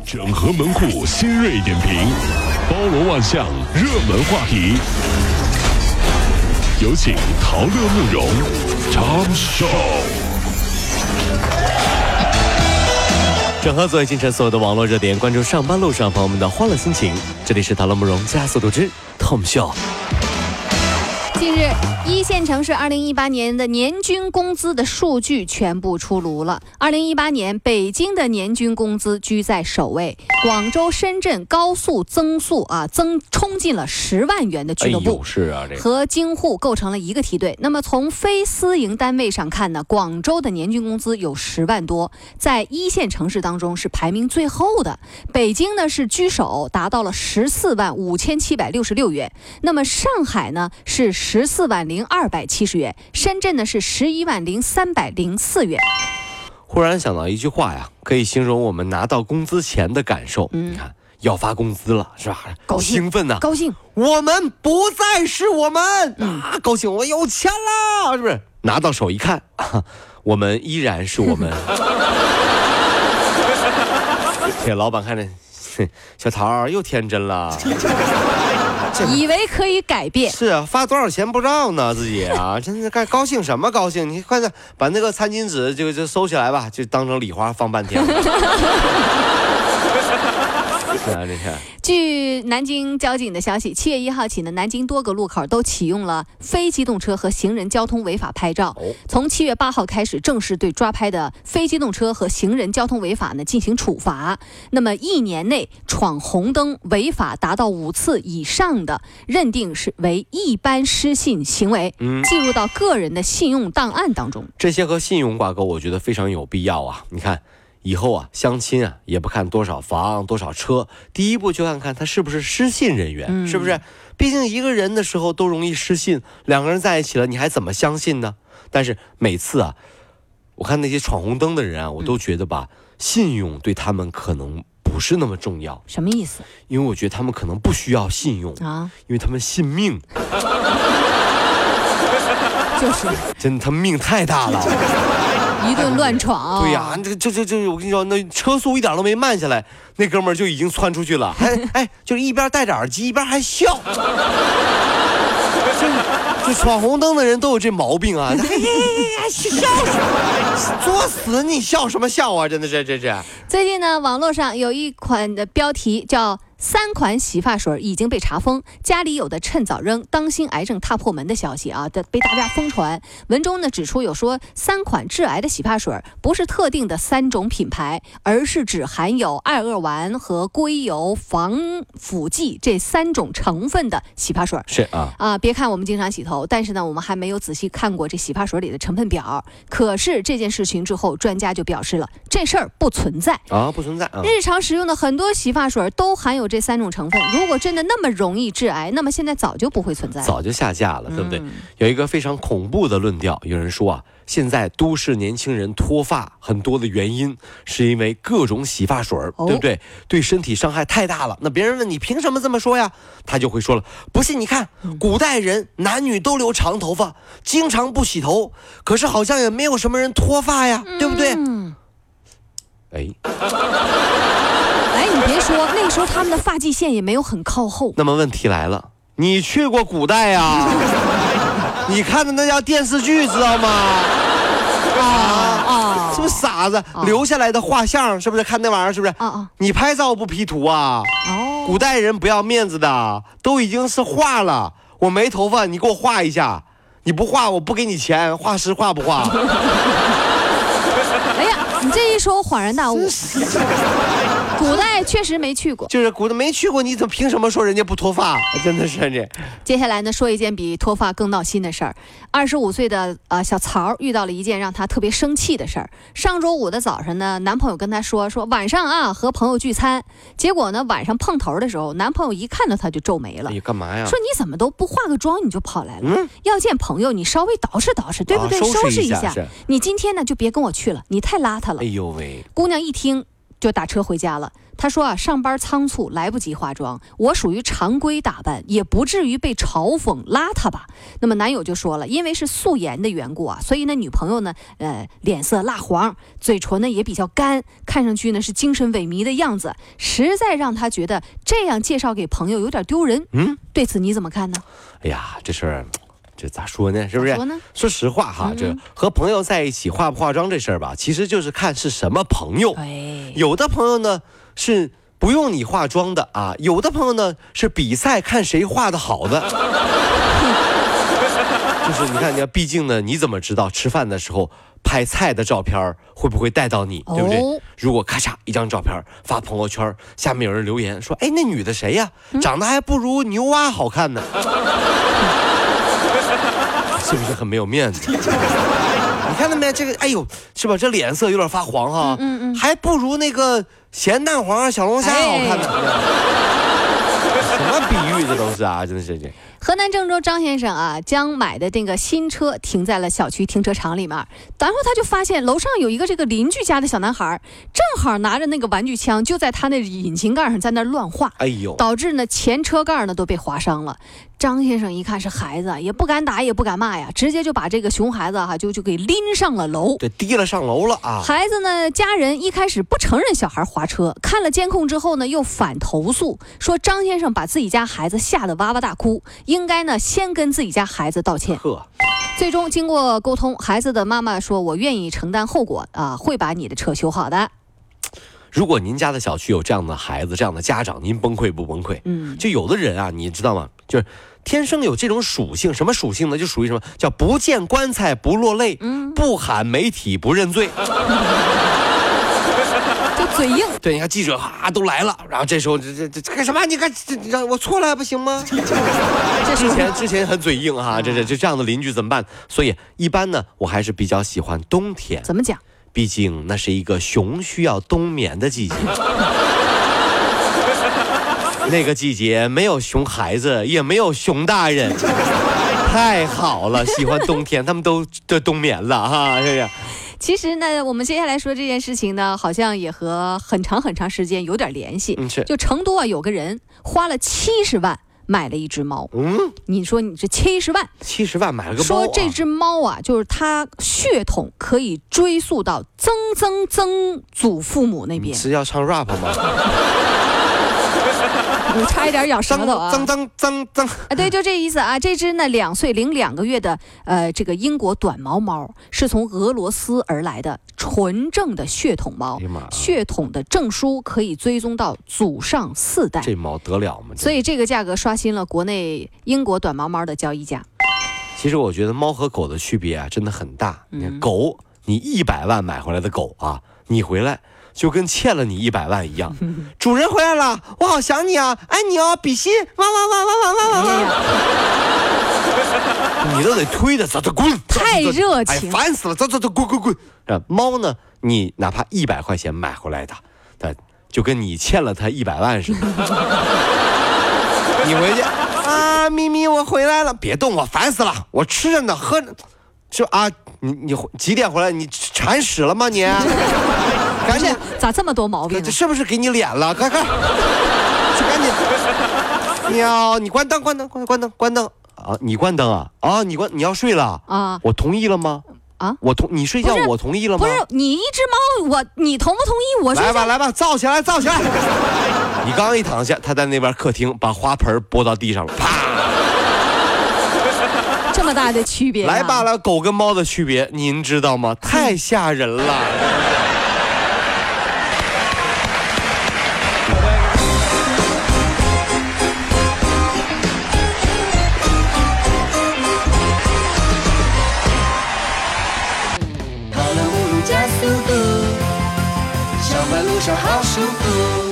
整合门户新锐点评，包罗万象，热门话题。有请陶乐慕容 Tom Show。 整合昨夜今晨所有的网络热点，关注上班路上朋友们的欢乐心情。这里是陶乐慕容加速度之 Tom Show。 近日，一线城市2018年的年均工资的数据全部出炉了。2018年，北京的年均工资居在首位，广州、深圳高速冲进了10万元的俱乐部， 是啊， 和京沪构成了一个梯队。那么从非私营单位上看呢，广州的年均工资有10万多，在一线城市当中是排名最后的。北京呢是居首，达到了14万5766元。那么上海呢是14万0270元，深圳呢是11万0304元。 忽然想到一句话呀，可以形容我们拿到工资前的感受。你看，要发工资了，是吧？ 高兴， 兴奋呐， 高兴。 我们不再是我们高兴，我有钱了，是不是？拿到手一看，我们依然是我们。这老板看着，小桃又天真了。 以为可以改变， 是啊，发多少钱不知道呢，自己啊，真是该高兴什么高兴？你快点把那个餐巾纸就收起来吧，就当成礼花放半天。是啊，这是。 据南京交警的消息，7月1号起呢，南京多个路口都启用了非机动车和行人交通违法拍照。从7月8号开始，正式对抓拍的非机动车和行人交通违法呢进行处罚。那么1年内闯红灯违法达到5次以上的，认定是为一般失信行为，记入到个人的信用档案当中。 这些和信用挂钩，我觉得非常有必要啊！你看。以后啊，相亲啊，也不看多少房多少车，第一步就看看他是不是失信人员，是不是？毕竟一个人的时候都容易失信，两个人在一起了，你还怎么相信呢？但是每次啊，我看那些闯红灯的人啊，我都觉得吧，信用对他们可能不是那么重要。 什么意思？ 因为我觉得他们可能不需要信用啊，因为他们信命。 就是真的，他们命太大了。 一顿乱闯， 对呀，这，我跟你说，那车速一点都没慢下来，那哥们儿就已经窜出去了，就是一边戴着耳机一边还笑。就闯红灯的人都有这毛病啊！笑什么？作死！你笑什么笑啊？真的是这。 最近呢，网络上有一款的标题叫3款洗发水已经被查封，家里有的趁早扔，当心癌症踏破门的消息啊，被大家疯传。文中呢指出有说3款致癌的洗发水不是特定的3种品牌，而是指含有艾厄烷和硅油、防腐剂这3种成分的洗发水。 是啊， 别看我们经常洗头，但是呢我们还没有仔细看过这洗发水里的成分表。可是这件事情之后，专家就表示了这事儿不存在啊，不存在啊。 日常使用的很多洗发水都含有这3种成分，如果真的那么容易致癌，那么现在早就不会存在了， 早就下架了，对不对？有一个非常恐怖的论调，有人说啊，现在都市年轻人脱发很多的原因是因为各种洗发水，对不对？对身体伤害太大了。那别人问你凭什么这么说呀？他就会说了，不信你看，古代人男女都留长头发，经常不洗头，可是好像也没有什么人脱发呀，对不对？ 你别说，那个时候他们的发际线也没有很靠后。 那么问题来了，你去过古代呀？你看的那叫电视剧，知道吗？是不是傻子？留下来的画像，是不是？看那玩意儿，是不是？你拍照不 P 图啊？古代人不要面子的，都已经是画了。我没头发，你给我画一下。你不画，我不给你钱。画师画不画？ 哎呀，你这一说，我恍然大悟。古代确实没去过， 就是古代没去过，你怎么凭什么说人家不脱发？真的是这。 接下来呢，说一件比脱发更闹心的事儿。25岁的小曹遇到了一件让他特别生气的事儿。上周五的早上呢，男朋友跟他说晚上啊和朋友聚餐，结果呢晚上碰头的时候，男朋友一看到他就皱眉了。 干嘛呀？ 说你怎么都不化个妆你就跑来了？要见朋友你稍微捯饬捯饬，对不对？收拾一下。你今天呢就别跟我去了，你太邋遢了。 哎呦喂！ 姑娘一听就打车回家了。 他说啊，上班仓促来不及化妆，我属于常规打扮，也不至于被嘲讽邋遢吧。那么男友就说了，因为是素颜的缘故啊，所以呢女朋友呢脸色蜡黄，嘴唇呢也比较干，看上去呢是精神萎靡的样子，实在让他觉得这样介绍给朋友有点丢人。对此你怎么看呢？ 哎呀，这事儿这咋说呢？是不是？说实话哈，这和朋友在一起化不化妆这事儿吧，其实就是看是什么朋友。有的朋友呢是不用你化妆的啊，有的朋友呢是比赛看谁化的好的。就是你看，毕竟呢，你怎么知道吃饭的时候拍菜的照片会不会带到你，对不对？如果咔嚓一张照片发朋友圈，下面有人留言说：“哎，那女的谁呀？长得还不如牛蛙好看呢。”是不是很没有面子？你看到没？这个，哎呦，是吧？这脸色有点发黄哈，还不如那个咸蛋黄小龙虾好看呢。什么比喻这都是啊，真的是这。 河南郑州张先生啊，将买的这个新车停在了小区停车场里面，然后他就发现楼上有一个这个邻居家的小男孩，正好拿着那个玩具枪，就在他那引擎盖上在那乱画，哎呦，导致呢前车盖呢都被划伤了。张先生一看是孩子，也不敢打也不敢骂呀，直接就把这个熊孩子就给拎上了楼， 对，提了上楼了啊。 孩子呢，家人一开始不承认小孩滑车，看了监控之后呢，又反投诉说张先生把自己家孩子吓得哇哇大哭，应该呢先跟自己家孩子道歉。最终经过沟通，孩子的妈妈说：“我愿意承担后果啊，会把你的车修好的。” 如果您家的小区有这样的孩子、这样的家长，您崩溃不崩溃？就有的人啊，你知道吗？就是天生有这种属性，什么属性呢？就属于什么叫不见棺材不落泪，不喊媒体不认罪。 就嘴硬。 对，你看记者都来了，然后这时候这干什么？你看让我错了还不行吗？之前很嘴硬哈，这样的邻居怎么办？所以一般呢，我还是比较喜欢冬天。 怎么讲？ 毕竟那是一个熊需要冬眠的季节。那个季节没有熊孩子，也没有熊大人，太好了，喜欢冬天，他们都冬眠了哈，是不是？ 其实呢，我们接下来说这件事情呢，好像也和很长时间有点联系。 是。 就成都啊，有个人花了70万买了一只猫。你说你这70万买了个猫， 说这只猫啊，就是它血统可以追溯到曾祖父母那边。 是要唱 rap 吗？ 我差一点咬舌头啊！ 曾啊，对，就这意思啊。这只呢2岁零2个月的这个英国短毛猫，是从俄罗斯而来的纯正的血统猫，血统的证书可以追踪到祖上4代。 这猫得了吗？ 所以这个价格刷新了国内英国短毛猫的交易价。 其实我觉得猫和狗的区别啊，真的很大。你看狗，你100万买回来的狗啊，你回来就跟欠了你100万一样。主人回来了，我好想你啊，爱你哦，比心，汪。你都得推着走滚， 太热情， 烦死了，走滚。猫呢，你哪怕100块钱买回来的，就跟你欠了它100万似的。你回去啊，咪咪，我回来了，别动我，烦死了，我吃着呢，喝着，是啊，你几点回来？你铲屎了吗你？赶紧， 咋这么多毛病？ 这是不是给你脸了？快，去赶紧！喵，你关灯啊！你关灯啊！啊，你要睡了啊？我同意了吗？啊，你睡觉我同意了吗？ 不是你一只猫，你同不同意我睡觉？ 来吧，造起来！你刚一躺下，他在那边客厅把花盆拨到地上了，啪！ 这么大的区别、啊！ 来吧，狗跟猫的区别您知道吗？太吓人了。 跑了5路加速度，上班路上好舒服。